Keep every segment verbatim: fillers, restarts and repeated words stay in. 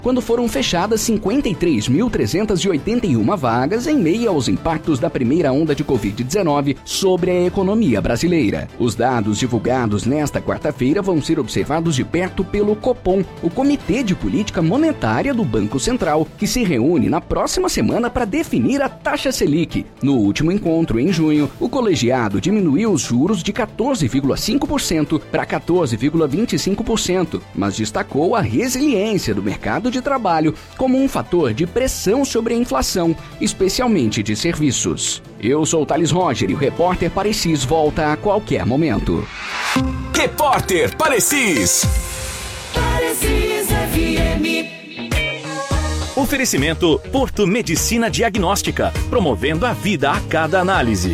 quando foram fechadas cinquenta e três mil trezentas e oitenta e uma vagas em meio aos impactos da primeira onda de covid dezenove sobre a economia brasileira. Os dados divulgados nesta quarta-feira vão ser observados de perto pelo Copom, o Comitê de Política Monetária do Banco Central, que se reúne na próxima semana para definir a taxa Selic. No último encontro, em junho, o colegiado diminuiu os juros de quatorze vírgula cinco por cento para quatorze vírgula vinte e cinco por cento, mas destacou a resiliência do mercado de trabalho como um fator de pressão sobre a inflação, especialmente de serviços. Eu sou o Thales Roger e o Repórter Parecis volta a qualquer momento. Repórter Parecis. Parecis F M. Oferecimento Porto Medicina Diagnóstica, promovendo a vida a cada análise.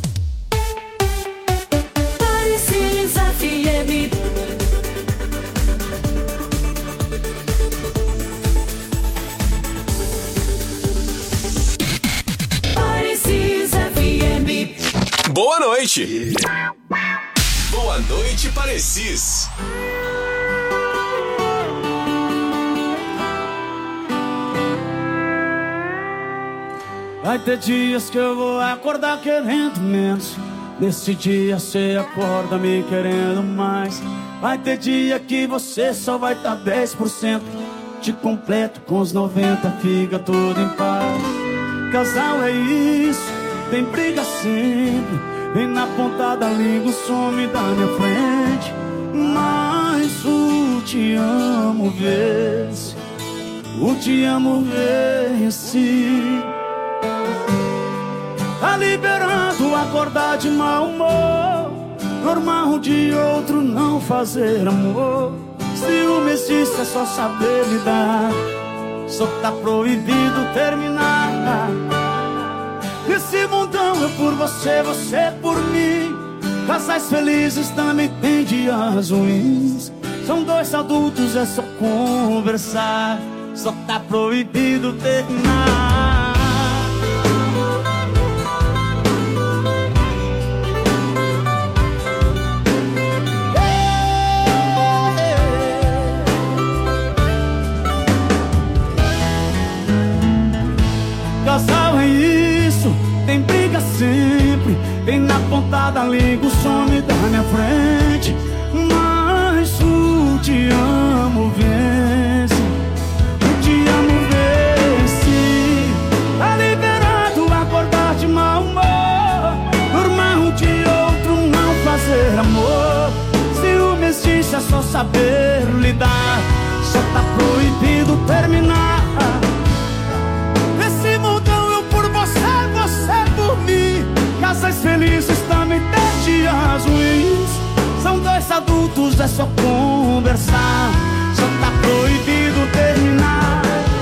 Parecis F M. Parecis F M. Boa noite. Boa noite, Parecis. Vai ter dias que eu vou acordar querendo menos. Nesse dia cê acorda me querendo mais. Vai ter dia que você só vai tá dez por cento. Te completo com os noventa, fica tudo em paz. Casal é isso, tem briga sempre. Vem na ponta da língua, some da minha frente. Mas o te amo vence, o te amo vence. Tá liberando acordar de mau humor, normal de outro não fazer amor. Ciúme existe, é só saber lidar, só tá proibido terminar. Nesse mundão eu por você, você por mim. Casais felizes também tem dias ruins. São dois adultos, é só conversar, só tá proibido terminar. Casal é isso, tem briga sempre. Vem na ponta da língua, some da minha frente. Mas o te amo vence, o te amo vence. Tá liberado acordar de mau humor, normal de outro não fazer amor. Ciúme existe, é só saber lidar, só tá proibido terminar. Casais felizes também tem dias ruins. São dois adultos, é só conversar, só tá proibido terminar.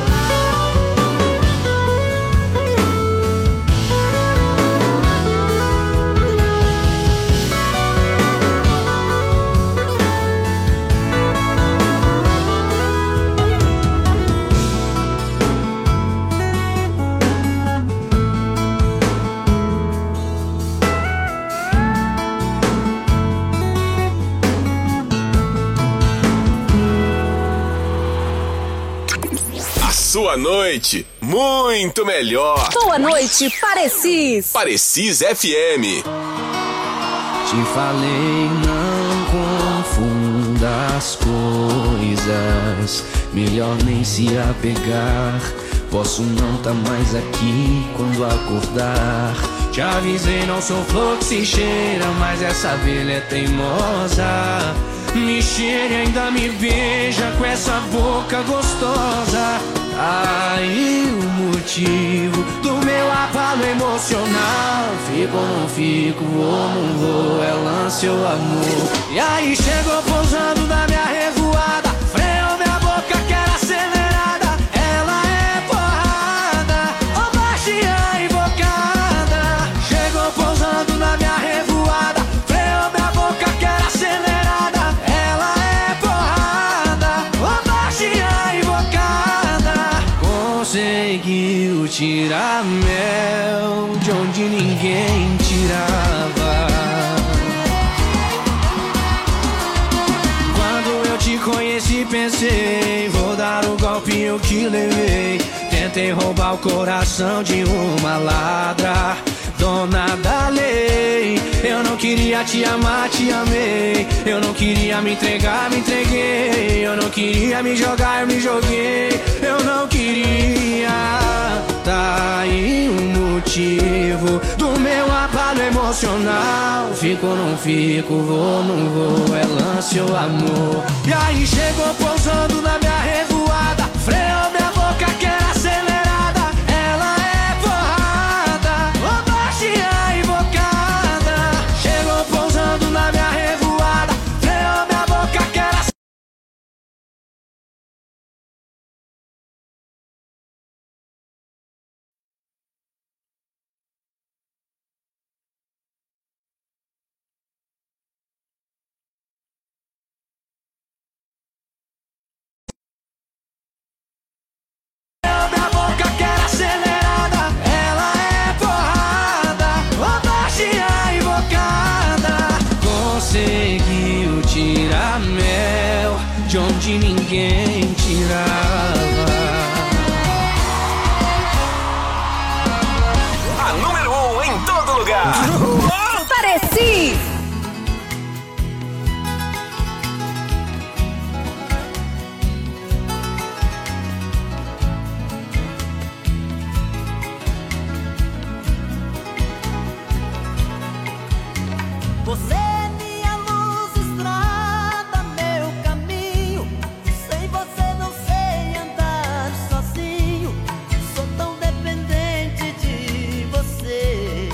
Sua noite muito melhor. Boa noite, Parecis. Parecis F M. Te falei, não confunda as coisas. Melhor nem se apegar. Posso não tá mais aqui quando acordar. Te avisei, não sou flor que se cheira, mas essa abelha é teimosa. Me cheire e ainda me beija com essa boca gostosa. Aí o motivo do meu abalo emocional. Fico ou não fico, vou ou não vou, é lance ou amor. E aí chegou pousando da minha revoada, freou minha boca que era acelerada. Ela é porrada, ô baixinha invocada. Chegou pousando na minha revoada, freou minha boca que era acelerada. Ela é porrada, ô baixinha invocada. Conseguiu tirar mel de onde ninguém tirava. Quando eu te conheci pensei, vou dar o golpe eu que levei. Tentei roubar o coração de uma ladra, dona da lei. Eu não queria te amar, te amei. Eu não queria me entregar, me entreguei. Eu não queria me jogar, me joguei. Eu não queria. Tá aí um motivo do meu abalo emocional. Fico ou não fico, vou, não vou, é lance ou amor. E aí chegou pousando na minha revoada, freou minha boca que era acelerada. Ela é porrada, ô baixinha invocada. Chegou pousando na minha revoada, freou minha boca que era acelerada. Conseguiu tirar mel de onde ninguém tirava. A número um em todo lugar. Pareci! Você é minha luz, estrada, meu caminho. Sem você não sei andar sozinho. Sou tão dependente de você.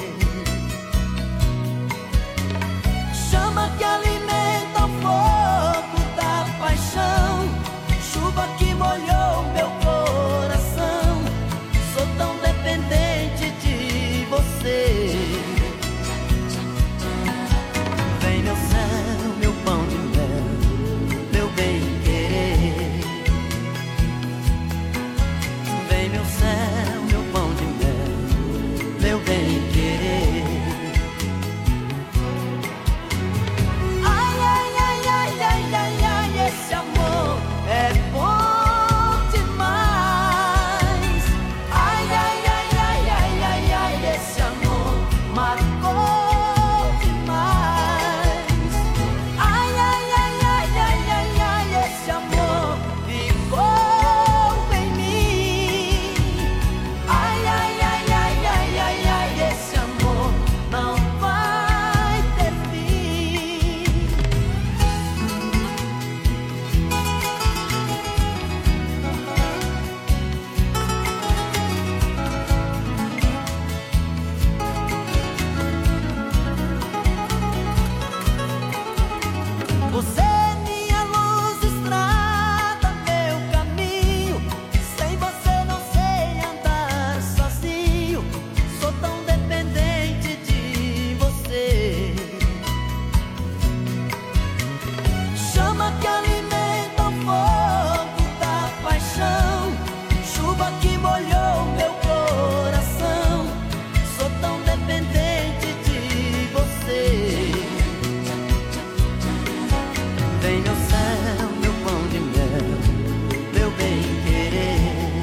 Chama que alimenta o fogo da paixão. Chuva que molhou meu coração. Sou tão dependente de você. Vem meu céu, meu pão de mel, meu bem-querer. Vem meu céu, meu pão de mel, meu bem-querer. Ai, ai, ai, ai, ai, ai, ai, esse amor é bom demais. Ai, ai, ai, ai, ai, ai, ai, esse amor marcou. Você é minha luz, estrada, meu caminho. Sem você não sei andar sozinho. Sou tão dependente de você. Chama que alimenta o fogo da paixão. Chuva que molhou meu coração. Sou tão dependente de você. Vem meu céu, meu pão de mel, meu bem-querer.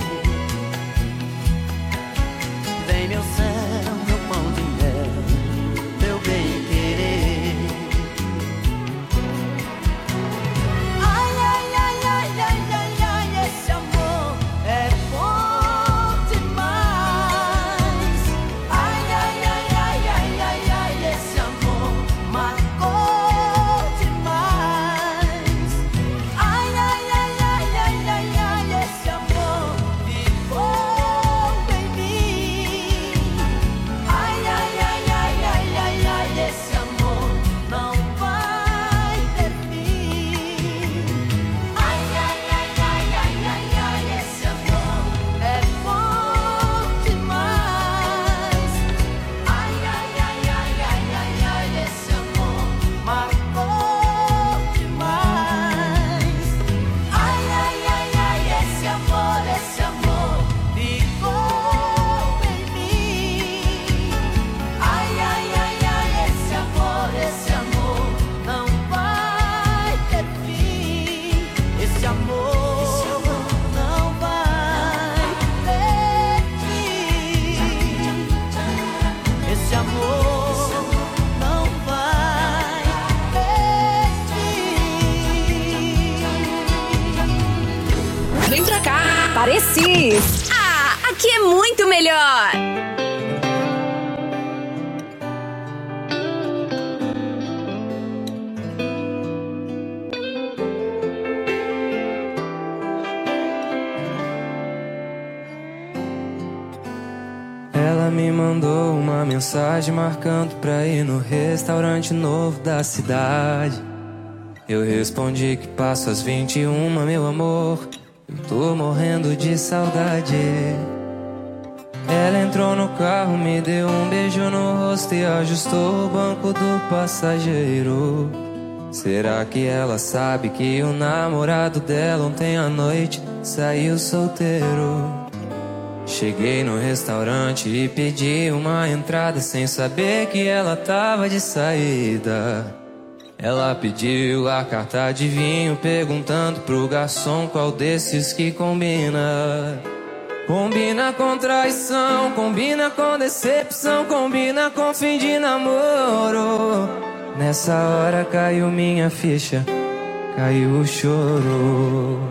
Vem meu céu, meu pão de mel, meu bem-querer. Ai, ai, ai, ai, ai, ai, ai, esse amor é bom demais. Ai, ai, ai, ai, ai, ai, ai, esse amor marcou. Esse amor não vai Parecis. Ah, aqui é muito melhor. Ela me mandou uma mensagem marcando pra ir no restaurante novo da cidade. Eu respondi que passo às vinte e uma, meu amor. Eu tô morrendo de saudade. Ela entrou no carro, me deu um beijo no rosto e ajustou o banco do passageiro. Será que ela sabe que o namorado dela ontem à noite saiu solteiro? Cheguei no restaurante e pedi uma entrada sem saber que ela tava de saída. Ela pediu a carta de vinho, perguntando pro garçom qual desses que combina. Combina com traição, combina com decepção, combina com fim de namoro. Nessa hora caiu minha ficha, caiu o choro.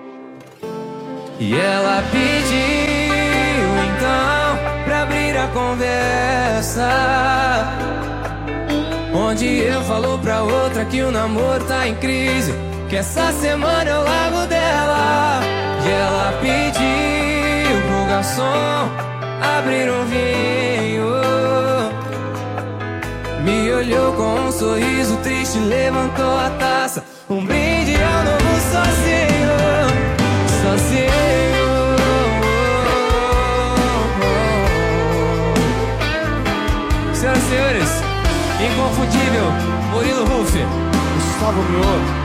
E ela pediu então pra abrir a conversa, onde eu falo pra outra que o namoro tá em crise, que essa semana eu largo dela. E ela pediu pro garçom abrir um vinho, me olhou com um sorriso triste, levantou a taça, um brinde ao novo sozinho, sozinho. Senhoras e senhores, inconfundível, Murilo Huff, Gustavo Mioto.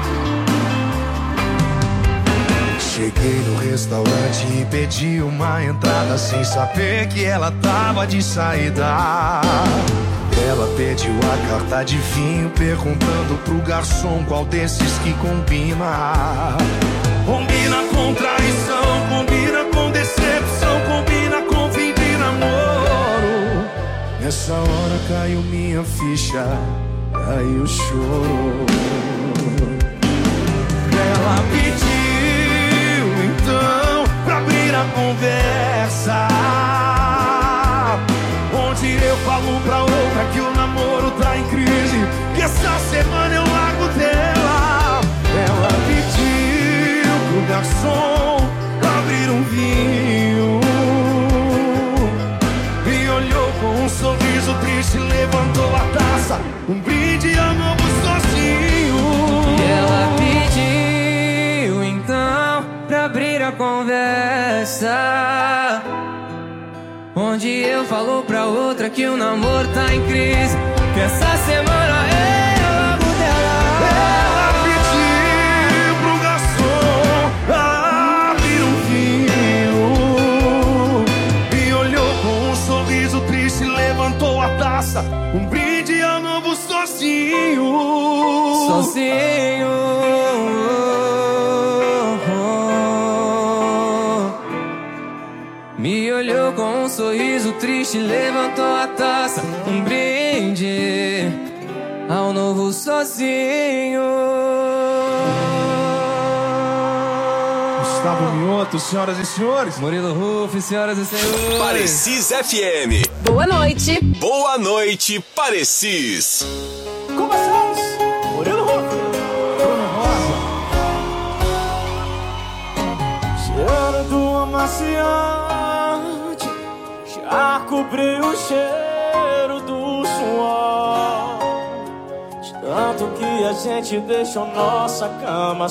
Cheguei no restaurante e pedi uma entrada sem saber que ela tava de saída. Ela pediu a carta de vinho, perguntando pro garçom qual desses que combina. Combina com traição, combina com decepção, combina com fim de namoro. Nessa hora caiu minha ficha, caiu o choro. Ela pediu então pra abrir a conversa, onde eu falo pra outra que o namoro tá em crise, que essa semana eu largo dela. Ela pediu pro garçom abrir um vinho, me olhou com um sorriso triste, levantou a taça, um brinde a novo sozinho. E ela pediu então pra abrir a conversa, onde eu falo pra outra que o namoro tá em crise, que essa semana eu largo dela. Ela pediu pro garçom abrir um vinho, me olhou com um sorriso triste, levantou a taça, um brinde ao novo sozinho. Sozinho. Me olhou com um sorriso triste, levantou a taça, um brinde ao novo sozinho. Gustavo Mioto, senhoras e senhores. Murilo Huff, senhoras e senhores. Parecis F M. Boa noite. Boa noite, Parecis. Começamos! Murilo Huff, Bruno Rosa. Cheiro do amaciante já cobriu o cheiro do suor, de tanto que a gente deixou nossa cama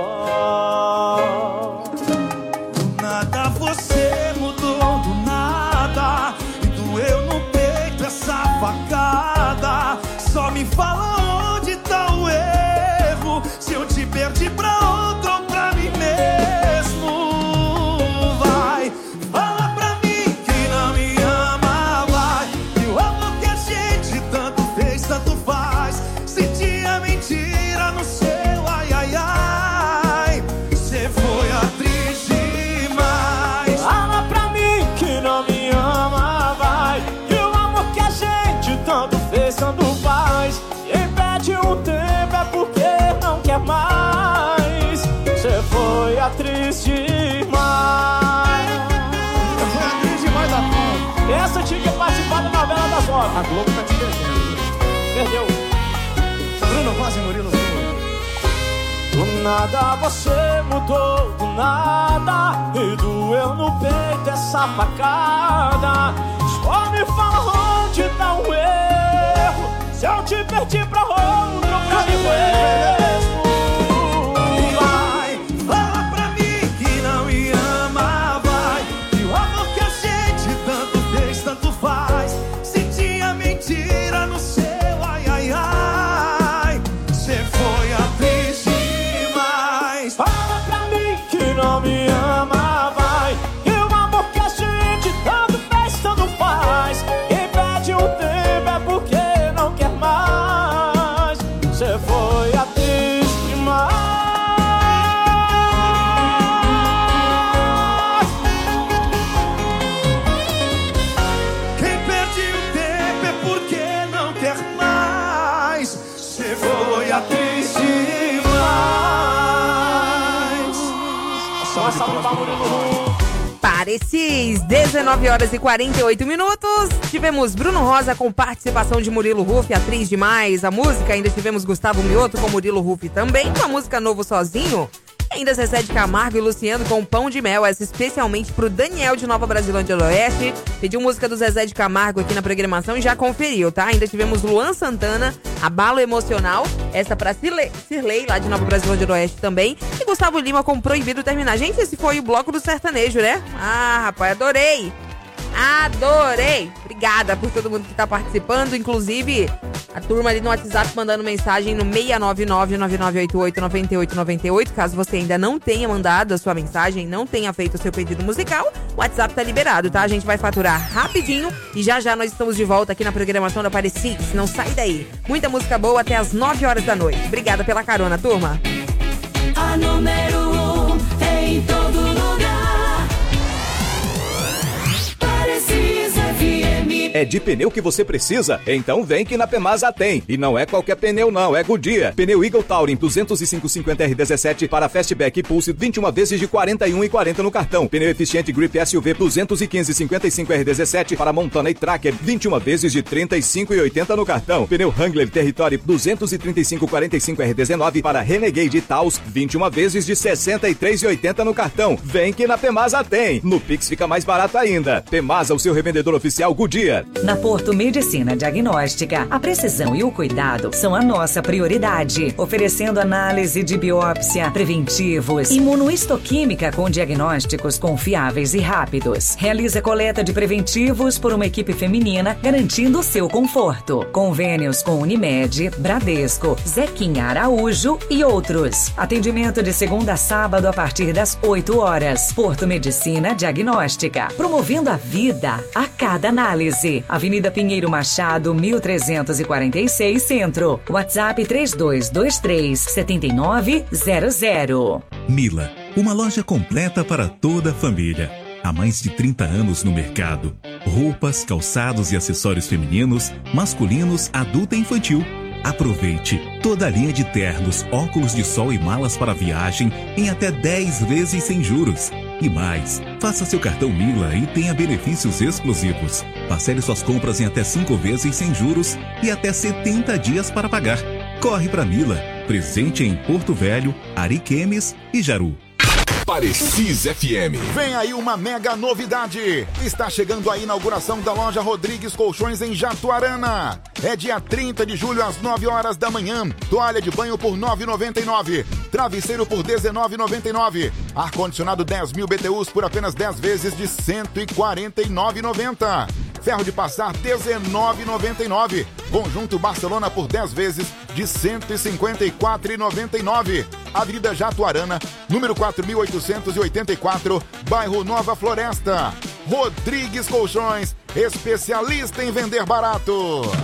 só. Do nada você mudou, do nada, e doeu no peito essa facada. Só me fala onde tá o erro, se eu te perdi pra outro ou pra mim mesmo. Vai, fala pra mim que não me ama, vai, e o amor que a gente tanto fez, tanto faz. Senti a mentira no seu ai, ai, ai. Você foi atriz demais. Fala pra mim que não me ama, vai, e o amor que a gente tanto fez, tanto faz. Quem perde um tempo é porque não quer mais. Você foi atriz demais. A Globo tá te devendo. Perdeu. Bruno Rosa e Murilo Fu. Do nada você mudou, do nada, e doeu no peito essa facada. Só me fala onde tá o erro, se eu te perdi pra outro, pra mim mesmo. Vai, fala pra mim que não me ama, vai. E o amor que a gente tanto fez, tanto faz. Se tinha mentira no seu ai, ai, ai. Cê foi atriz demais. Fala pra mim que não me ama, vai. E o amor que a gente tanto fez, tanto faz. Quem perde um tempo é porque não quer mais. Cê foi atriz demais. Quem perde o tempo é porque não quer mais. Cê foi atriz demais. Só essa luta, Murilo Fu. Parecis, dezenove horas e quarenta e oito minutos. Tivemos Bruno Rosa com participação de Murilo Huff, atriz demais. A música, ainda tivemos Gustavo Mioto com Murilo Huff também, com a música Novo Sozinho. E ainda Zezé de Camargo e Luciano com Pão de Mel, essa especialmente pro Daniel de Nova Brasilândia do Oeste. Pediu música do Zezé de Camargo aqui na programação e já conferiu, tá? Ainda tivemos Luan Santana, Abalo Emocional, essa pra Cirlei, Cirlei lá de Nova Brasilândia do Oeste também. E Gustavo Lima com Proibido Terminar. Gente, esse foi o bloco do sertanejo, né? Ah, rapaz, adorei! Adorei! Obrigada por todo mundo que tá participando, inclusive a turma ali no WhatsApp mandando mensagem no seis nove nove, nove nove oito oito, nove oito nove oito. Caso você ainda não tenha mandado a sua mensagem, não tenha feito o seu pedido musical, o WhatsApp tá liberado, tá? A gente vai faturar rapidinho e já já nós estamos de volta aqui na programação da Parecis. Não sai daí. Muita música boa até as nove horas da noite. Obrigada pela carona, turma. A número um em todo lugar. Parecis F M. É de pneu que você precisa? Então vem que na Pemasa tem. E não é qualquer pneu não, é Goodyear. Pneu Eagle Touring duzentos e cinco cinquenta R dezessete para Fastback e Pulse vinte e uma vezes de quarenta e um e quarenta no cartão. Pneu eficiente Grip S U V duzentos e quinze cinquenta e cinco R dezessete para Montana e Tracker vinte e uma vezes de trinta e cinco e oitenta no cartão. Pneu Wrangler Territory duzentos e trinta e cinco quarenta e cinco R dezenove para Renegade e Taos vinte e uma vezes de sessenta e três e oitenta no cartão. Vem que na Pemasa tem. No Pix fica mais barato ainda. Pemasa, o seu revendedor oficial Goodyear. Na Porto Medicina Diagnóstica, a precisão e o cuidado são a nossa prioridade, oferecendo análise de biópsia, preventivos, imunohistoquímica com diagnósticos confiáveis e rápidos. Realiza coleta de preventivos por uma equipe feminina, garantindo o seu conforto. Convênios com Unimed, Bradesco, Zequinha Araújo e outros. Atendimento de segunda a sábado a partir das oito horas. Porto Medicina Diagnóstica, promovendo a vida a cada análise. Avenida Pinheiro Machado, mil trezentos e quarenta e seis, Centro. WhatsApp três dois dois três, sete nove zero zero. Mila, uma loja completa para toda a família. Há mais de trinta anos no mercado. Roupas, calçados e acessórios femininos, masculinos, adulto e infantil. Aproveite toda a linha de ternos, óculos de sol e malas para viagem em até dez vezes sem juros. E mais, faça seu cartão Mila e tenha benefícios exclusivos. Parcele suas compras em até cinco vezes sem juros e até setenta dias para pagar. Corre para Mila, presente em Porto Velho, Ariquemes e Jaru. Parecis F M. Vem aí uma mega novidade. Está chegando a inauguração da loja Rodrigues Colchões em Jatuarana. É dia trinta de julho às nove horas da manhã. Toalha de banho por nove reais e noventa e nove centavos. Travesseiro por dezenove reais e noventa e nove centavos. Ar-condicionado dez mil B T Us por apenas dez vezes de cento e quarenta e nove reais e noventa centavos. Ferro de passar dezenove reais e noventa e nove centavos. Conjunto Barcelona por dez vezes de cento e cinquenta e quatro reais e noventa e nove centavos. Avenida Jatuarana, número quatro mil oitocentos e oitenta e quatro, bairro Nova Floresta. Rodrigues Colchões, especialista em vender barato.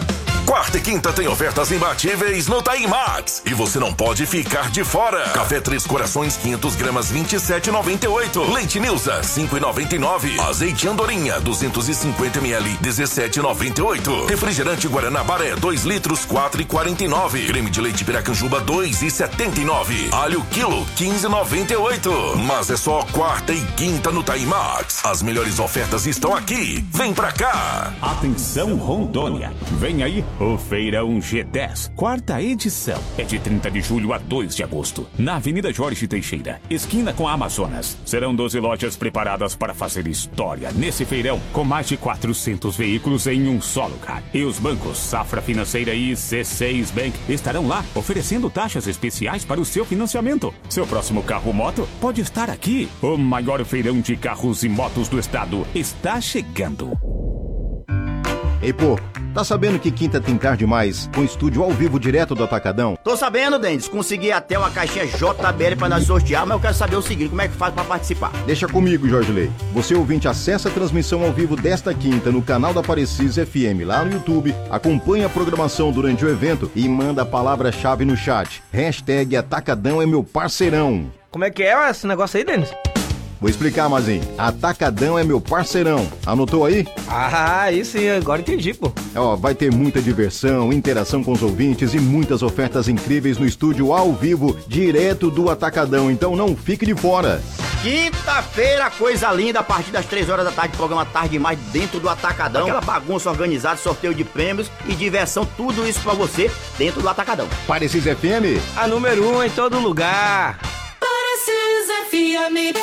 Quarta e quinta tem ofertas imbatíveis no Taim Max. E você não pode ficar de fora. Café Três Corações quinhentas gramas vinte e sete reais e noventa e oito centavos. Leite Nilza cinco reais e noventa e nove centavos. Azeite Andorinha duzentos e cinquenta mililitros dezessete reais e noventa e oito centavos. Refrigerante Guaranabaré dois litros quatro reais e quarenta e nove centavos. Creme de leite Piracanjuba dois reais e setenta e nove centavos. Alho quilo quinze reais e noventa e oito centavos. Mas é só quarta e quinta no Taim Max. As melhores ofertas estão aqui. Vem pra cá. Atenção Rondônia. Vem aí o Feirão G dez, quarta edição. É de trinta de julho a dois de agosto, na Avenida Jorge Teixeira, esquina com a Amazonas. Serão doze lojas preparadas para fazer história nesse feirão, com mais de quatrocentos veículos em um só lugar. E os bancos Safra Financeira e C seis Bank estarão lá, oferecendo taxas especiais para o seu financiamento. Seu próximo carro ou moto pode estar aqui. O maior feirão de carros e motos do estado está chegando. Ei, pô, tá sabendo que quinta tem card mais com estúdio ao vivo direto do Atacadão? Tô sabendo, Denis. Consegui até uma caixinha J B L pra nós sortear, mas eu quero saber o seguinte, como é que faz pra participar? Deixa comigo, Jorge Lei. Você ouvinte acessa a transmissão ao vivo desta quinta no canal da Parecis F M lá no YouTube, acompanha a programação durante o evento e manda a palavra-chave no chat. Hashtag Atacadão é meu parceirão. Como é que é esse negócio aí, Denis? Vou explicar, Mazinho. Atacadão é meu parceirão. Anotou aí? Ah, aí sim, agora entendi, pô. Ó, vai ter muita diversão, interação com os ouvintes e muitas ofertas incríveis no estúdio ao vivo, direto do Atacadão. Então não fique de fora. Quinta-feira, coisa linda, a partir das três horas da tarde, programa Tarde Demais dentro do Atacadão. Aquela bagunça organizada, sorteio de prêmios e diversão, tudo isso pra você dentro do Atacadão. Parecis F M? A número um em todo lugar. Parecis F M.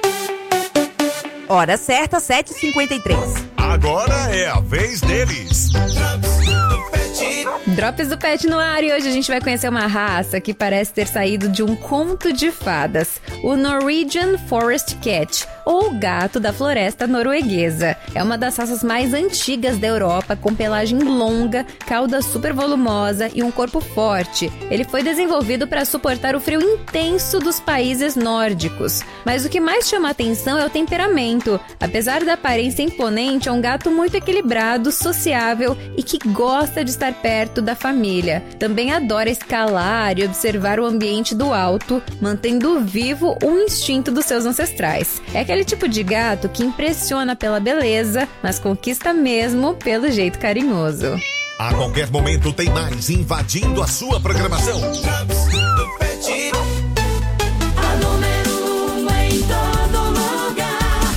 Hora certa, sete e cinquenta e três. Agora é a vez deles. Drops do Pet no ar, e hoje a gente vai conhecer uma raça que parece ter saído de um conto de fadas, o Norwegian Forest Cat, ou gato da floresta norueguesa. É uma das raças mais antigas da Europa, com pelagem longa, cauda super volumosa e um corpo forte. Ele foi desenvolvido para suportar o frio intenso dos países nórdicos. Mas o que mais chama a atenção é o temperamento. Apesar da aparência imponente, é um gato muito equilibrado, sociável e que gosta de estar perto da família. Também adora escalar e observar o ambiente do alto, mantendo vivo o instinto dos seus ancestrais. É aquele tipo de gato que impressiona pela beleza, mas conquista mesmo pelo jeito carinhoso. A qualquer momento tem mais invadindo a sua programação. A número um em todo lugar.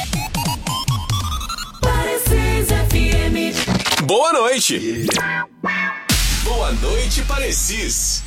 Parecis F M. Boa noite. Boa noite, Parecis.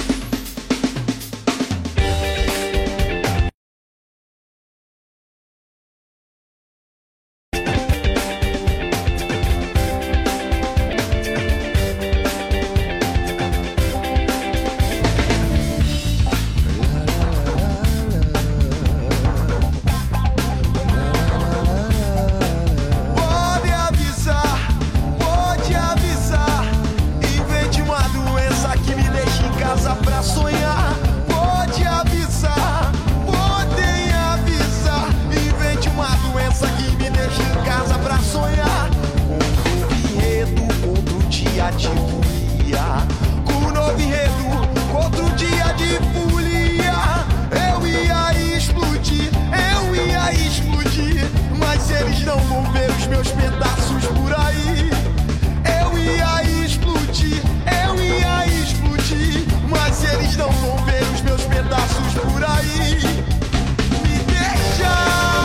Pode avisar, pode avisar. Invente uma doença que me deixe em casa pra sonhar. Pode avisar, podem avisar. Invente uma doença que me deixe em casa pra sonhar. Com um novo enredo contra o dia de folia. Com um novo enredo contra o dia de folia. Eu ia explodir, eu ia explodir. Mas eles não vão ver os meus pedaços por aí. Eu ia explodir, eu ia explodir. Mas eles não vão ver os meus pedaços por aí. Me deixa.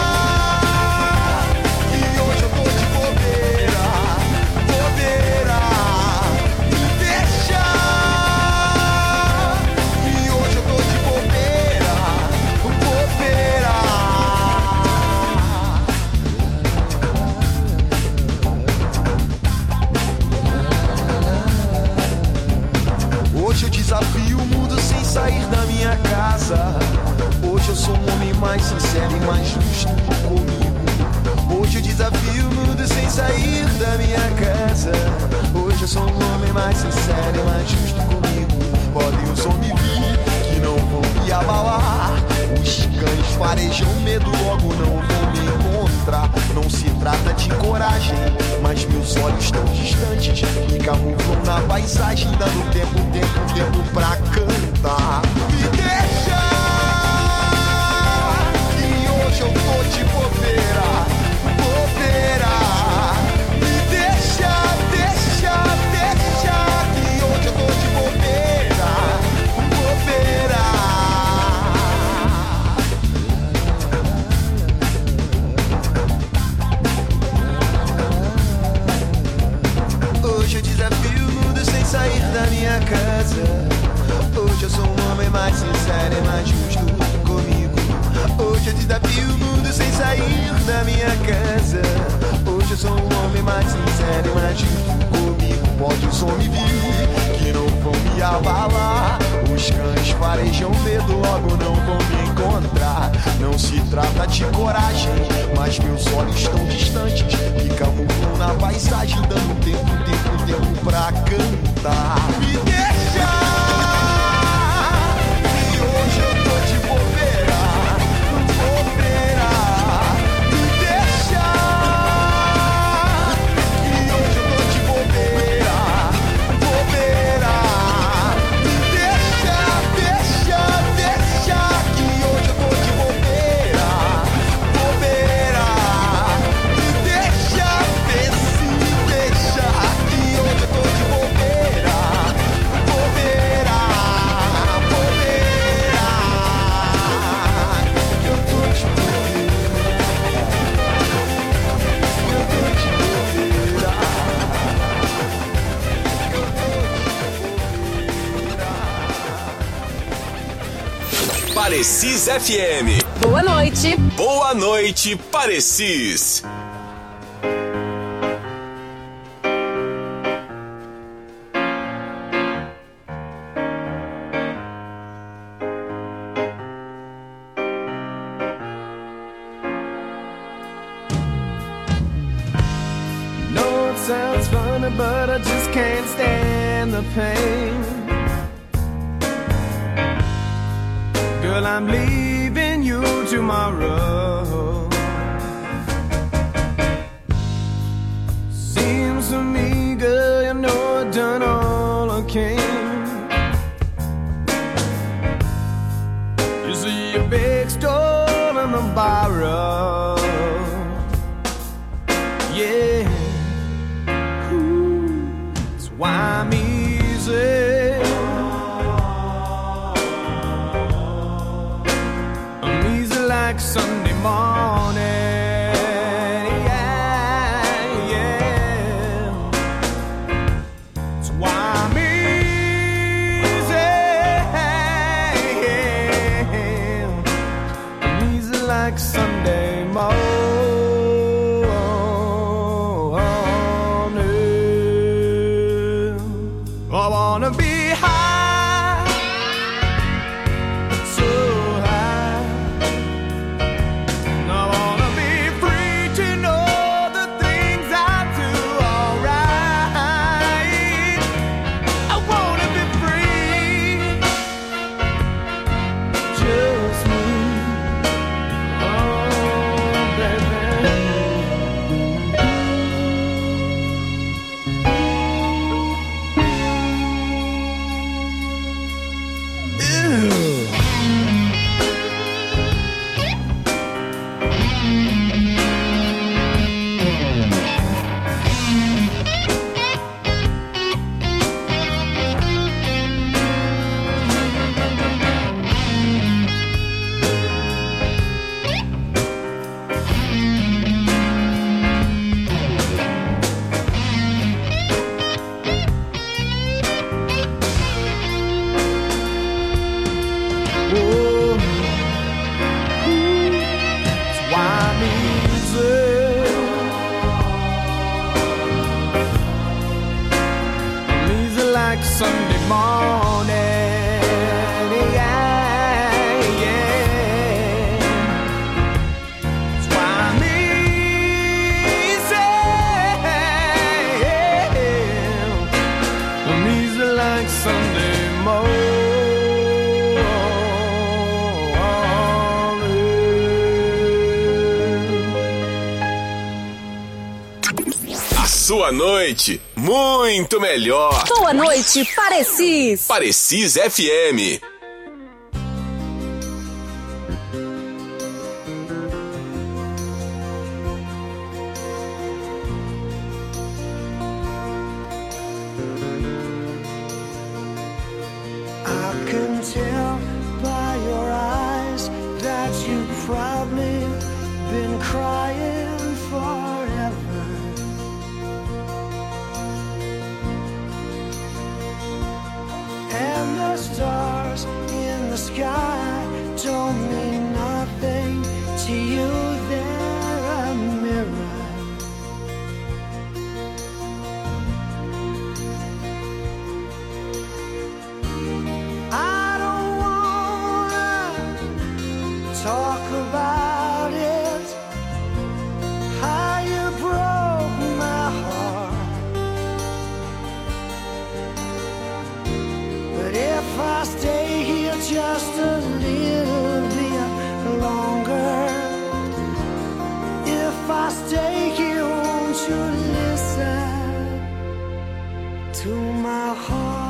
E hoje eu tô de bobeira, bobeira. Me deixa. E hoje eu tô de bobeira, bobeira. Hoje eu desafio o mundo sem sair da minha casa. Hoje eu sou um homem mais sincero e mais justo comigo. Hoje eu desafio o mundo sem sair da minha casa. Hoje eu sou um homem mais sincero e mais justo comigo. Podem os homens vir que não vão me abalar. Os cães farejam medo, logo não vão me encontrar. Não se trata de coragem, mas meus olhos estão distantes. distantes me camuflam na paisagem, dando tempo, tempo, tempo pra cantar. Me deixa, que hoje eu tô de bobeira, bobeira. Me deixa, deixa, deixa, que hoje eu tô de bobeira, bobeira. Hoje eu desafio o mundo sem sair da minha casa. Hoje eu sou um homem mais sincero e mais justo comigo. Hoje eu desafio o mundo sem sair da minha casa. Hoje eu sou um homem mais sincero e mais justo comigo. Pode o som me vir, que não vão me abalar. Os cães farejam medo, logo não vão me encontrar. Não se trata de coragem, mas meus olhos estão distantes, me camuflam na paisagem, dando tempo, tempo, tempo pra cantar. Me deixa, que hoje eu tô de bobeira, bobeira. Me deixa, que hoje eu tô de bobeira, bobeira. Me deixa, deixa, deixa, que hoje eu tô de bobeira, bobeira. Me deixa, vê se me deixa, que hoje eu tô de bobeira, bobeira, bobeira. Eu tô de bobeira, eu tô de bobeira, eu tô de Parecis F M. Boa noite. Boa noite, Parecis. No, it sounds funny, but I just can't stand the pain. Girl, I'm leaving you tomorrow. Seems to me, girl, you know I've done all I can. You see a big store and a borrow. Yeah. Ooh, that's why I'm easy. I'm easy like Sunday morning. Yeah, yeah. That's why I'm easy. I'm easy like Sunday morning. I wanna be high, so high. I wanna be free to know the things I do alright. I wanna be free, just me. Oh, baby. Like Sunday morning, yeah, yeah. That's why I'm easy. I'm easy like Sunday morning. sua noite muito melhor. Boa noite, Parecis. Parecis F M. I can tell by your eyes that you've probably been crying forever. And the stars in the sky don't mean nothing to you, they're a mirror. I don't wanna talk about it, how you broke my heart. But if I stay here just a little bit longer, if I stay here, won't you listen to my heart?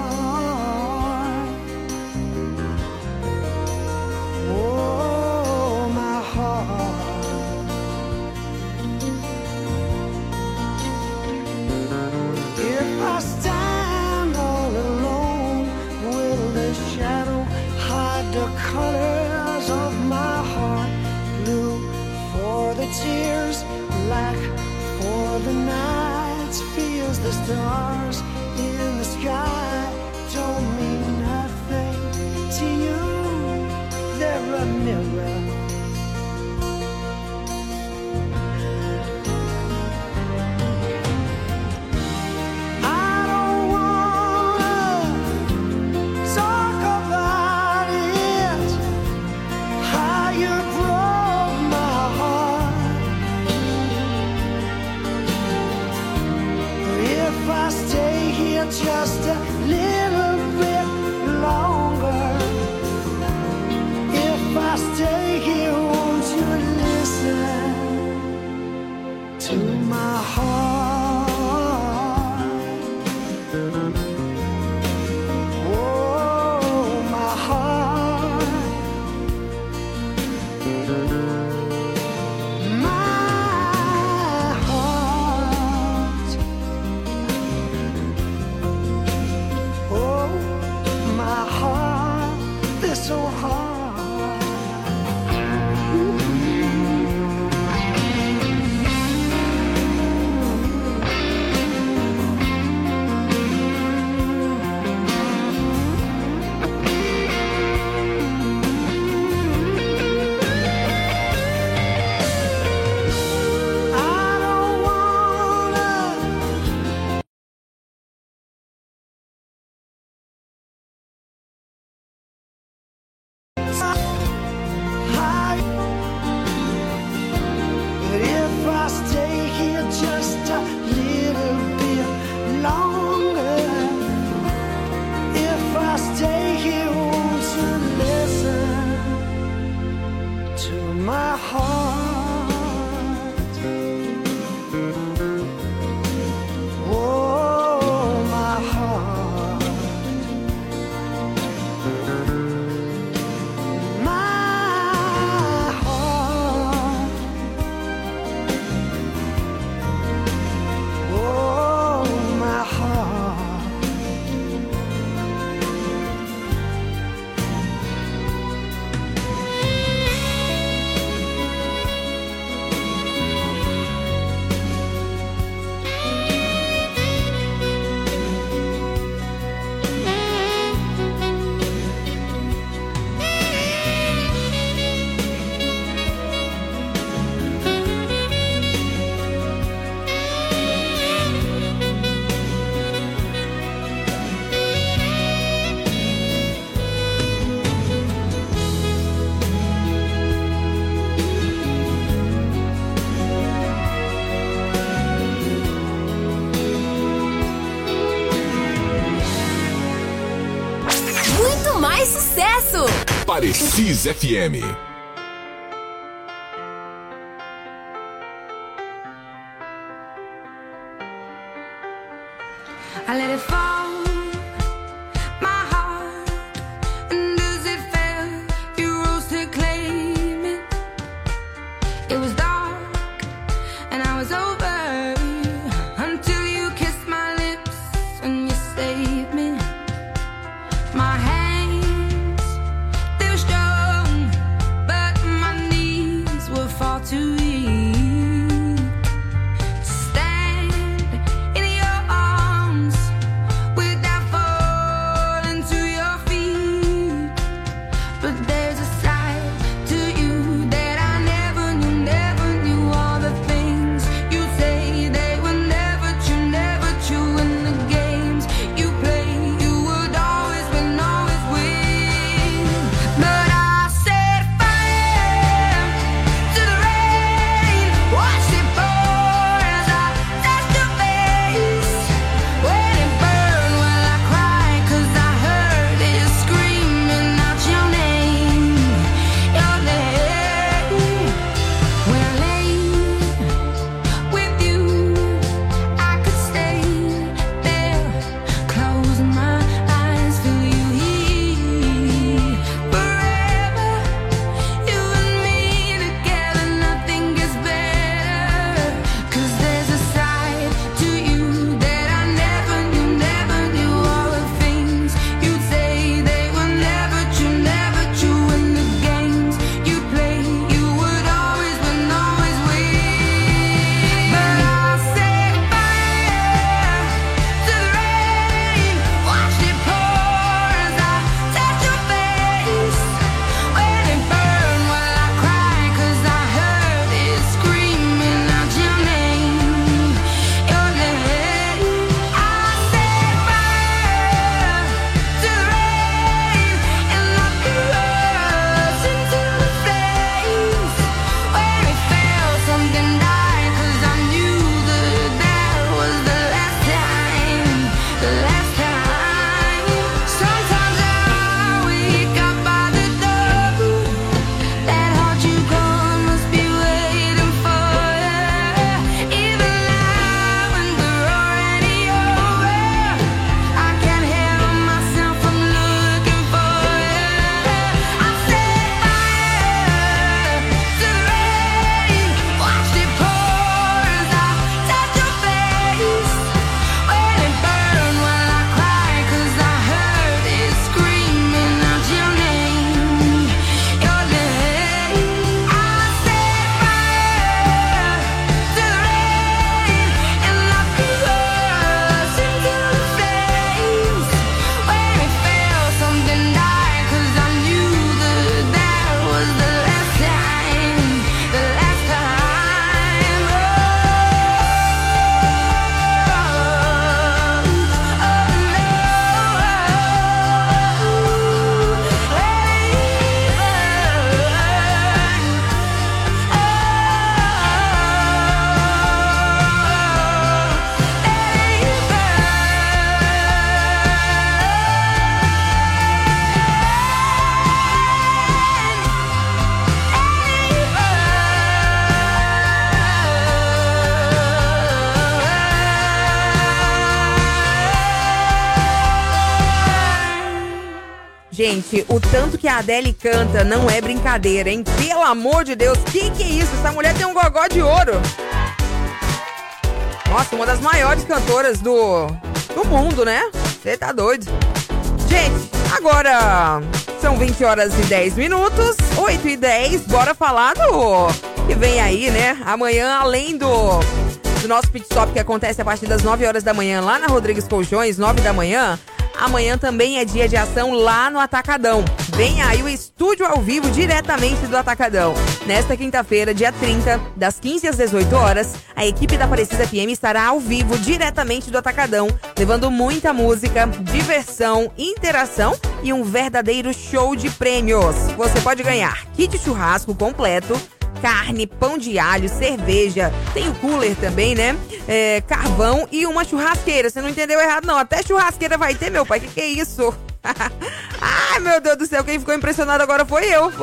Oh, my heart. If I stand all alone, will the shadow hide the colors of my heart? Blue for the tears, black for the nights, feels the stars in the sky don't mean nothing to you, they're a mirror. I don't wanna talk about it, how you broke my heart. If I stay here just a little bit longer, if I stay here, won't you listen to my heart? Oh, my heart. My heart. Oh, my heart. They're so hard. I don't wanna hide, but if I stay here just a little bit longer, if I stay here, won't you listen to my heart? Oh, my heart. My heart. Oh, my heart. Muito mais sucesso. Parecis F M. I let it fall, my heart, and as it fell, you rose to claim it. It was dark, and I was over, until you kissed my lips, and you saved me. My hands, they were strong, but my knees were far too weak. Gente, o tanto que a Adele canta não é brincadeira, hein? Pelo amor de Deus, que que é isso? Essa mulher tem um gogó de ouro. Nossa, uma das maiores cantoras do, do mundo, né? Você tá doido. Gente, agora são vinte horas e dez minutos, oito e dez, bora falar do que vem aí, né? Amanhã, além do, do nosso pit stop que acontece a partir das nove horas da manhã lá na Rodrigues Colchões, nove da manhã, amanhã também é dia de ação lá no Atacadão. Vem aí o estúdio ao vivo diretamente do Atacadão. Nesta quinta-feira, dia trinta, das quinze às dezoito horas, a equipe da Parecisa F M estará ao vivo diretamente do Atacadão, levando muita música, diversão, interação e um verdadeiro show de prêmios. Você pode ganhar kit churrasco completo, carne, pão de alho, cerveja, tem o cooler também, né? É, carvão e uma churrasqueira. Você não entendeu errado, não. Até churrasqueira vai ter, meu pai. Que que é isso? Ai, meu Deus do céu. Quem ficou impressionado agora foi eu, pô.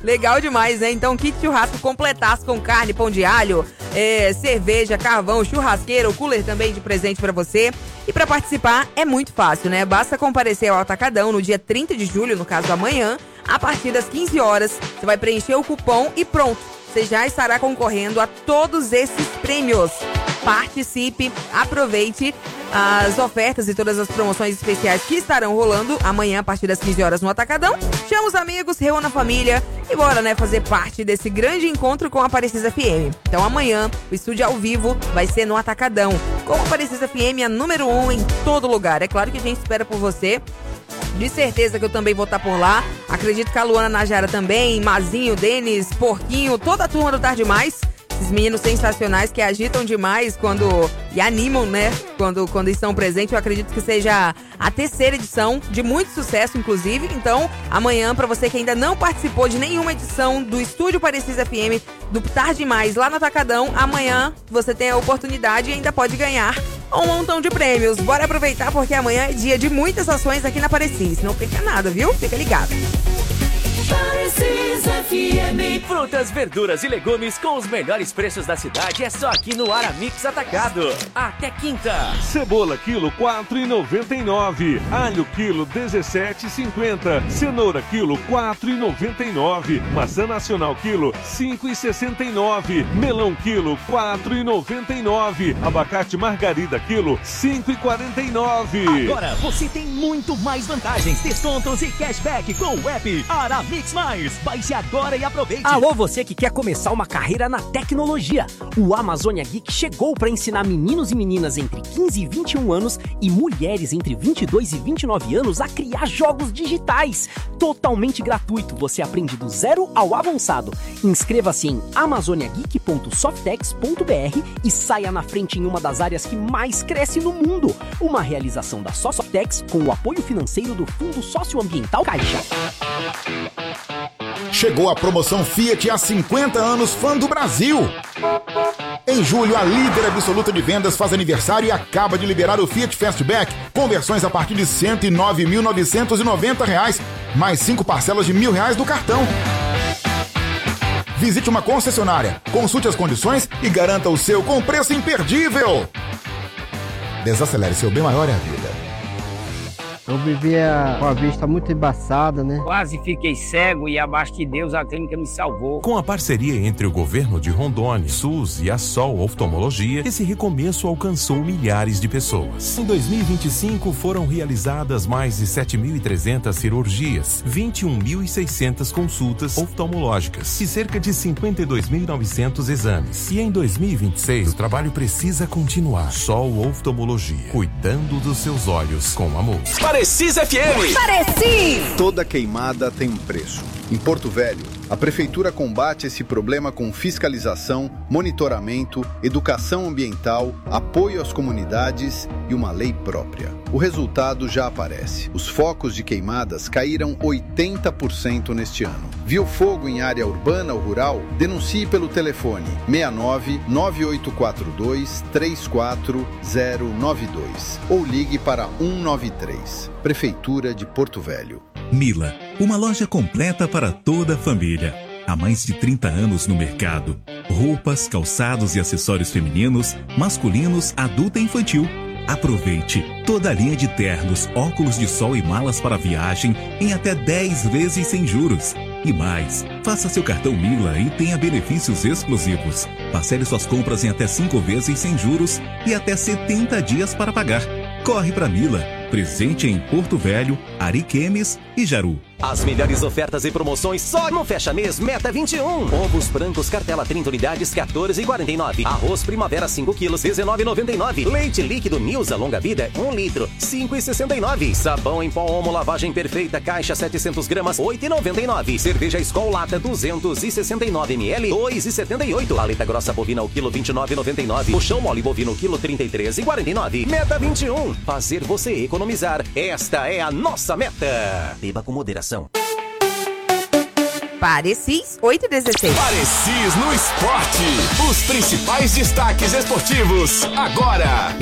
Legal demais, né? Então, kit churrasco completaço com carne, pão de alho, é, cerveja, carvão, churrasqueira, o cooler também de presente pra você. E pra participar é muito fácil, né? Basta comparecer ao Atacadão no dia trinta de julho, no caso amanhã, a partir das quinze horas. Você vai preencher o cupom e pronto. Você já estará concorrendo a todos esses prêmios. Participe, aproveite as ofertas e todas as promoções especiais que estarão rolando amanhã a partir das quinze horas no Atacadão. Chama os amigos, reúna a família e bora, né, fazer parte desse grande encontro com a Parecisa F M. Então amanhã o estúdio ao vivo vai ser no Atacadão, com a Parecisa F M, a número um em todo lugar. É claro que a gente espera por você. De certeza que eu também vou estar por lá. Acredito que a Luana Najara também, Mazinho, Denis, Porquinho, toda a turma do Tarde Mais. Esses meninos sensacionais que agitam demais quando e animam, né? Quando, quando estão presentes. Eu acredito que seja a terceira edição, de muito sucesso, inclusive. Então, amanhã, pra você que ainda não participou de nenhuma edição do Estúdio Parecisa F M, do Tarde Mais, lá no Atacadão, amanhã você tem a oportunidade e ainda pode ganhar um montão de prêmios. Bora aproveitar porque amanhã é dia de muitas ações aqui na Parecisa. Não perca nada, viu? Fica ligado. Parecisa F M. Frutas, verduras e legumes com os melhores preços da cidade é só aqui no Aramix Atacado. Até quinta. Cebola quilo quatro e noventa e nove. Alho quilo dezessete e cinquenta. Cenoura quilo quatro e noventa e nove. Maçã nacional quilo cinco e sessenta e nove. Melão quilo quatro e noventa e nove. Abacate margarida quilo cinco e quarenta e nove. Agora você tem muito mais vantagens, descontos e cashback com o app Aramix Mais. Baixe agora e aproveite. Alô, você que quer começar uma carreira na tecnologia. O Amazônia Geek chegou para ensinar meninos e meninas entre quinze e vinte e um anos e mulheres entre vinte e dois e vinte e nove anos a criar jogos digitais. Totalmente gratuito, você aprende do zero ao avançado. Inscreva-se em amazônia geek ponto softex ponto b r e saia na frente em uma das áreas que mais cresce no mundo. Uma realização da Softex com o apoio financeiro do Fundo Socioambiental Caixa. Chegou a promoção Fiat há cinquenta anos Fã do Brasil. Em julho, a líder absoluta de vendas faz aniversário e acaba de liberar o Fiat Fastback, com versões a partir de cento e nove mil novecentos e noventa reais, mais cinco parcelas de mil reais do cartão. Visite uma concessionária, consulte as condições e garanta o seu com preço imperdível. Desacelere, seu bem maior é a vida. Eu vivia com a vista muito embaçada, né? Quase fiquei cego e abaixo de Deus a clínica me salvou. Com a parceria entre o governo de Rondônia, SUS e a Sol Oftalmologia, esse recomeço alcançou milhares de pessoas. Em dois mil e vinte e cinco foram realizadas mais de sete mil e trezentas cirurgias, vinte e um mil e seiscentas consultas oftalmológicas e cerca de cinquenta e dois mil e novecentos exames. E em dois mil e vinte e seis o trabalho precisa continuar. Sol Oftalmologia, cuidando dos seus olhos com amor. Parecisa F M. Parecis. Toda queimada tem um preço. Em Porto Velho, a Prefeitura combate esse problema com fiscalização, monitoramento, educação ambiental, apoio às comunidades e uma lei própria. O resultado já aparece. Os focos de queimadas caíram oitenta por cento neste ano. Viu fogo em área urbana ou rural? Denuncie pelo telefone seis nove nove oito quatro dois três quatro zero nove dois ou ligue para um nove três. Prefeitura de Porto Velho. Mila, uma loja completa para toda a família. Há mais de trinta anos no mercado. Roupas, calçados e acessórios femininos, masculinos, adulto e infantil. Aproveite toda a linha de ternos, óculos de sol e malas para viagem em até dez vezes sem juros. E mais, faça seu cartão Mila e tenha benefícios exclusivos. Parcele suas compras em até cinco vezes sem juros e até setenta dias para pagar. Corre para Mila, presente em Porto Velho, Ariquemes e Jaru. As melhores ofertas e promoções só no Fecha Mês Meta vinte e um. Ovos brancos cartela trinta unidades, quatorze e quarenta e nove. Arroz Primavera cinco quilos, dezenove e noventa e nove. Leite líquido Nilza longa vida, um litro, cinco e sessenta e nove. Sabão em pó Omo lavagem perfeita, caixa setecentos gramas, oito e noventa e nove. Cerveja Skol lata duzentos e sessenta e nove mililitros, dois e setenta e oito. Paleta grossa bovina o quilo vinte e nove e noventa e nove. Puxão mole bovino o quilo trinta e três e quarenta e nove. Meta vinte e um. Fazer você economizar. Esta é a nossa meta. Beba com moderação. Parecis oito e dezesseis. Parecis no esporte. Os principais destaques esportivos agora.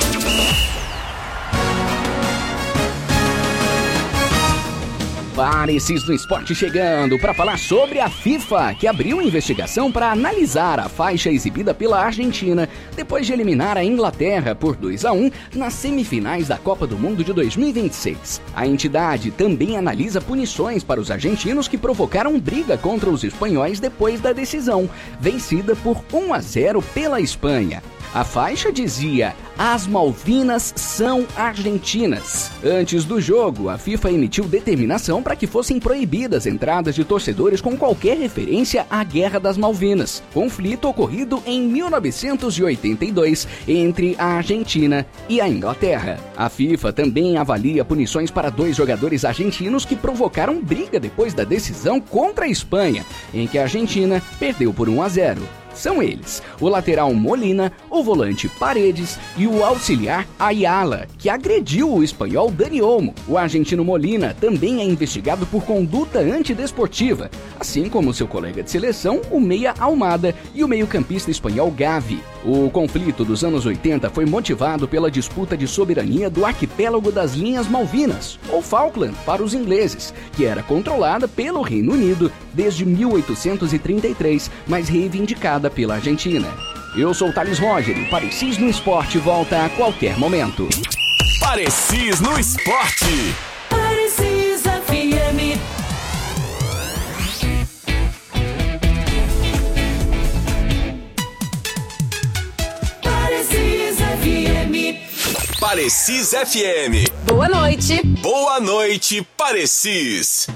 Parecidos no Esporte chegando para falar sobre a FIFA, que abriu investigação para analisar a faixa exibida pela Argentina depois de eliminar a Inglaterra por dois a um nas semifinais da Copa do Mundo de dois mil e vinte e seis. A entidade também analisa punições para os argentinos que provocaram briga contra os espanhóis depois da decisão, vencida por um a zero pela Espanha. A faixa dizia: as Malvinas são argentinas. Antes do jogo, a FIFA emitiu determinação para que fossem proibidas entradas de torcedores com qualquer referência à Guerra das Malvinas, conflito ocorrido em mil novecentos e oitenta e dois entre a Argentina e a Inglaterra. A FIFA também avalia punições para dois jogadores argentinos que provocaram briga depois da decisão contra a Espanha, em que a Argentina perdeu por um a zero. São eles, o lateral Molina, o volante Paredes e o auxiliar Ayala, que agrediu o espanhol Dani Olmo. O argentino Molina também é investigado por conduta antidesportiva, assim como seu colega de seleção, o meia Almada, e o meio-campista espanhol Gavi. O conflito dos anos oitenta foi motivado pela disputa de soberania do arquipélago das Linhas Malvinas, ou Falkland para os ingleses, que era controlada pelo Reino Unido desde mil oitocentos e trinta e três, mas reivindicada pela Argentina. Eu sou o Thales Roger e Parecis no Esporte volta a qualquer momento. Parecis no Esporte. Parecis F M. Parecis F M. Parecis F M. Boa noite. Boa noite, Parecis.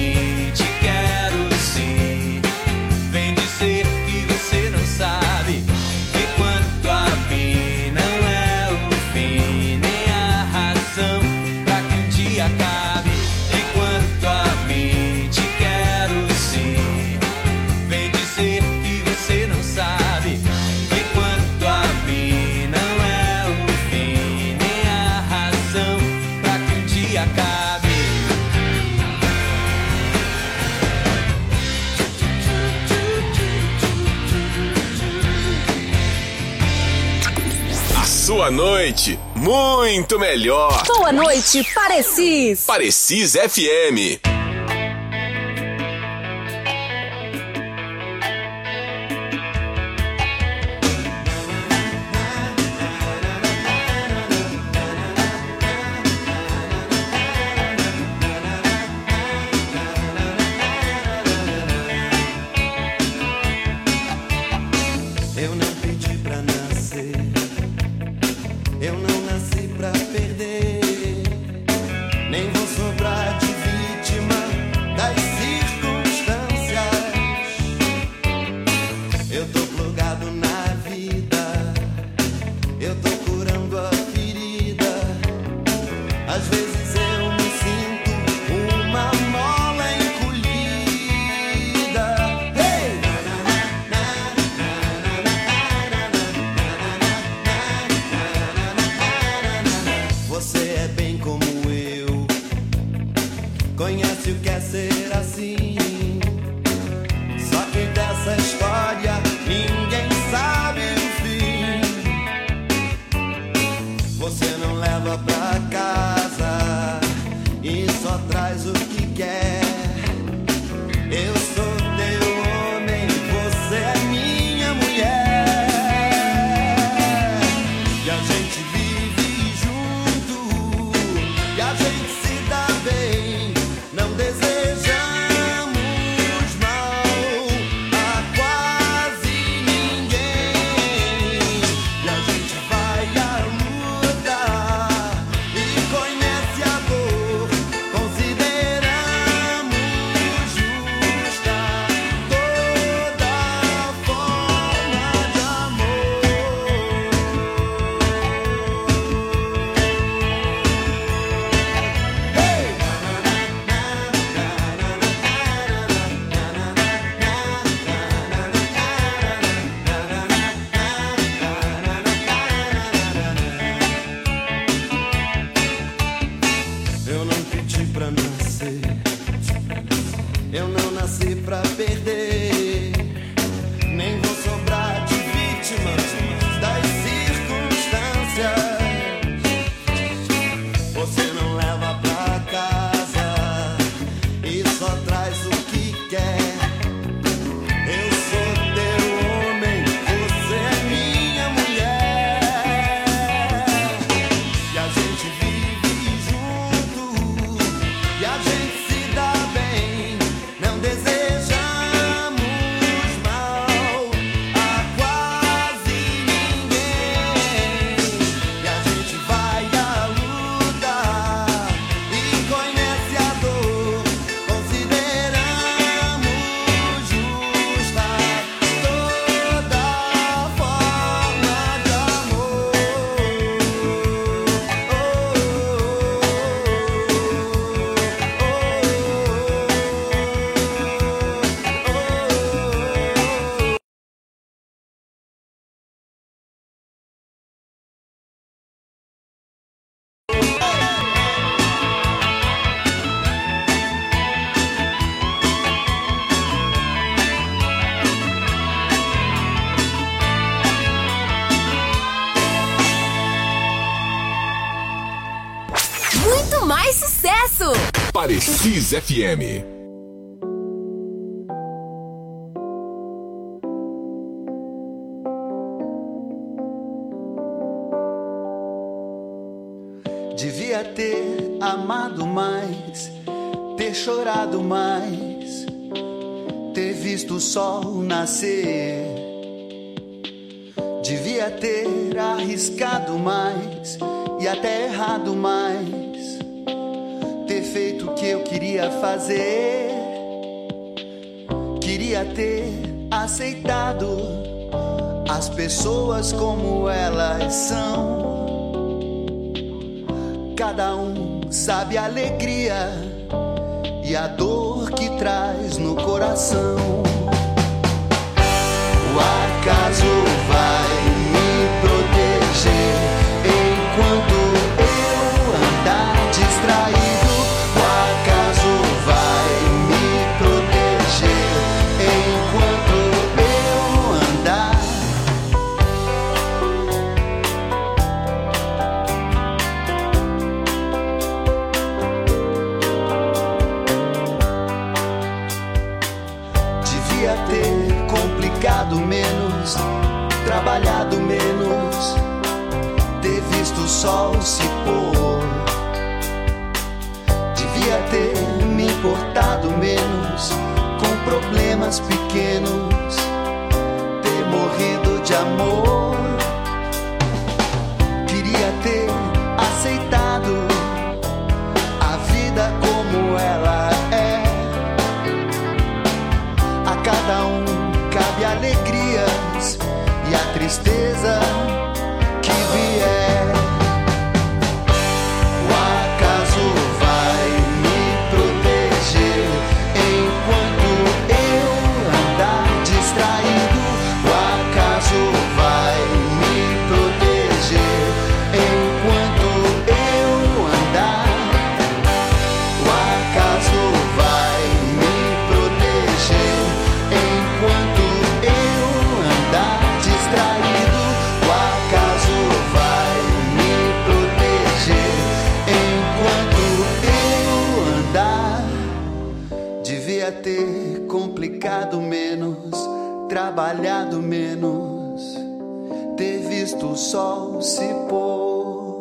Vem dizer que você não sabe. sua noite muito melhor. Boa noite, Parecis. Parecis F M. Parecis F M. Devia ter amado mais, ter chorado mais, ter visto o sol nascer. Devia ter arriscado mais e até errado mais, ter feito o que eu queria fazer. Queria ter aceitado as pessoas como elas são. Cada um sabe a alegria e a dor que traz no coração. O acaso vai me proteger enquanto eu andar distraído. O acaso vai me proteger enquanto eu andar. trabalhado menos, ter visto o sol se pôr. Devia ter me importado menos com problemas pequenos, ter morrido de amor. Queria ter aceitado a vida como ela é. A cada um cabe alegrias e a tristeza que vier. O acaso vai me proteger enquanto eu andar distraído. O acaso vai me proteger enquanto eu andar. O acaso vai me proteger enquanto eu andar distraído. O acaso vai me proteger enquanto eu andar. Devia ter complicado menos, trabalhado menos, ter visto o sol se pôr.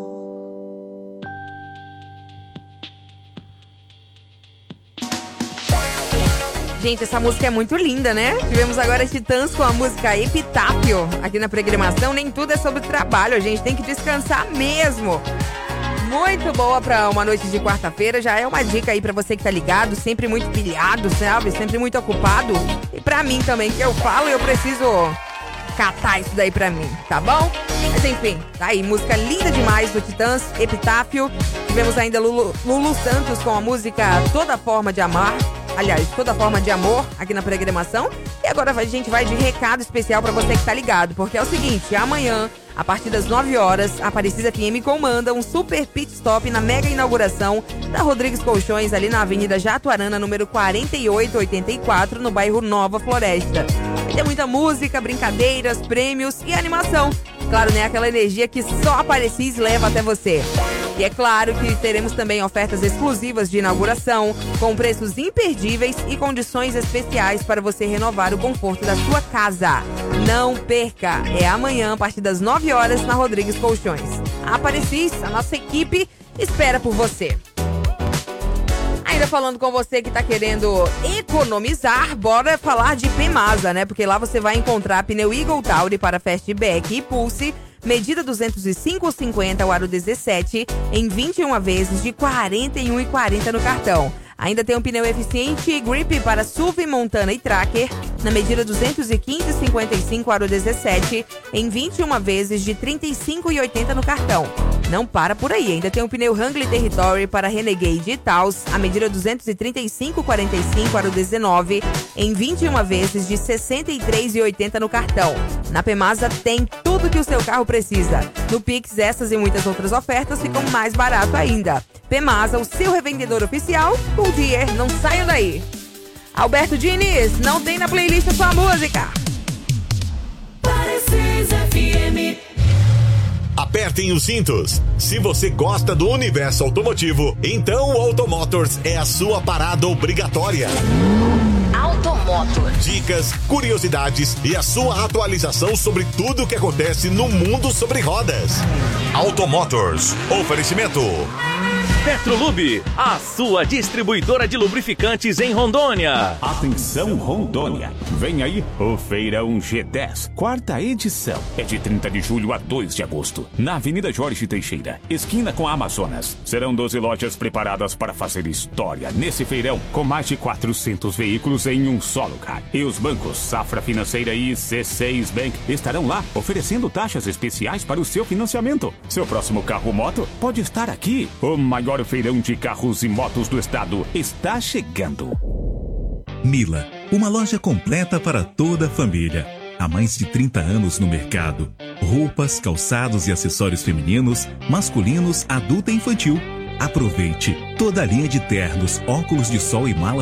Gente, essa música é muito linda, né? Tivemos agora Titãs com a música Epitáfio. Aqui na programação, nem tudo é sobre trabalho, a gente tem que descansar mesmo. Muito boa pra uma noite de quarta-feira. Já é uma dica aí pra você que tá ligado, sempre muito pilhado, sabe? Sempre muito ocupado. E pra mim também, que eu falo, eu preciso catar isso daí pra mim, tá bom? Mas enfim, tá aí, música linda demais do Titãs, Epitáfio. Tivemos ainda Lulu, Lulu Santos com a música Toda Forma de Amar. Aliás, Toda Forma de Amor, aqui na programação. E agora a gente vai de recado especial pra você que tá ligado, porque é o seguinte, amanhã, a partir das nove horas, a Parecis F M comanda um super pit stop na mega inauguração da Rodrigues Colchões, ali na Avenida Jatuarana, número quarenta e oito oitenta e quatro, no bairro Nova Floresta. E tem muita música, brincadeiras, prêmios e animação. Claro, né? Aquela energia que só a Parecis leva até você. E é claro que teremos também ofertas exclusivas de inauguração, com preços imperdíveis e condições especiais para você renovar o conforto da sua casa. Não perca! É amanhã, a partir das nove horas, na Rodrigues Colchões. A Parecis, a nossa equipe, espera por você. Ainda falando com você que tá querendo economizar, bora falar de Pemasa, né? Porque lá você vai encontrar pneu Eagle Tauri para Fastback e Pulse, medida duzentos e cinco por cinquenta, o aro dezessete, em vinte e uma vezes de quarenta e um reais e quarenta centavos no cartão. Ainda tem um pneu eficiente Grip para S U V, Montana e Tracker, na medida duzentos e quinze por cinquenta e cinco, aro dezessete, em vinte e uma vezes de trinta e cinco reais e oitenta centavos no cartão. Não para por aí, ainda tem um pneu Wrangler Territory para Renegade e Taos, a medida duzentos e trinta e cinco por quarenta e cinco, aro dezenove, em vinte e uma vezes de sessenta e três reais e oitenta centavos no cartão. Na Pemasa tem tudo que o seu carro precisa. No Pix, essas e muitas outras ofertas ficam mais barato ainda. Pemasa, o seu revendedor oficial. Goodyear, não saiam daí. Alberto Diniz, não tem na playlist a sua música. Parecis F M. Apertem os cintos. Se você gosta do universo automotivo, então o Automotors é a sua parada obrigatória. Automotor. Dicas, curiosidades e a sua atualização sobre tudo o que acontece no mundo sobre rodas. Automotors. Oferecimento. Petrolube, a sua distribuidora de lubrificantes em Rondônia. Atenção Rondônia, vem aí o Feirão G dez, quarta edição. É de trinta de julho a dois de agosto, na Avenida Jorge Teixeira, esquina com a Amazonas. Serão doze lojas preparadas para fazer história nesse feirão, com mais de quatrocentos veículos em um só lugar. E os bancos Safra Financeira e C seis Bank estarão lá, oferecendo taxas especiais para o seu financiamento. Seu próximo carro ou moto pode estar aqui. O maior feirão de carros e motos do estado está chegando. Mila, uma loja completa para toda a família. Há mais de trinta anos no mercado. Roupas, calçados e acessórios femininos, masculinos, adulto e infantil. Aproveite toda a linha de ternos, óculos de sol e malas